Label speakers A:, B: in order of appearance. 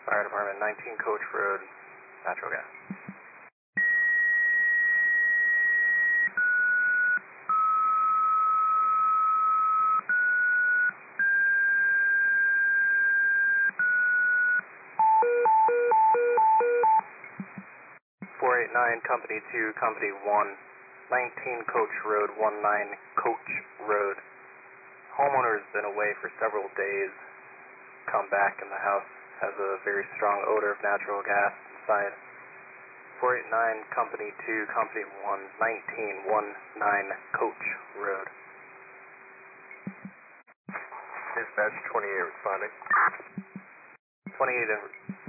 A: Fire Department, 19 Coach Road, natural gas. Company 2, Company 1, 19 Coach Road, 19 Coach Road. Homeowner has been away for several days. Come back and the house has a very strong odor of natural gas inside. 489 Company 2, Company 1, 19 Coach Road.
B: Dispatch 28 responding.
A: 28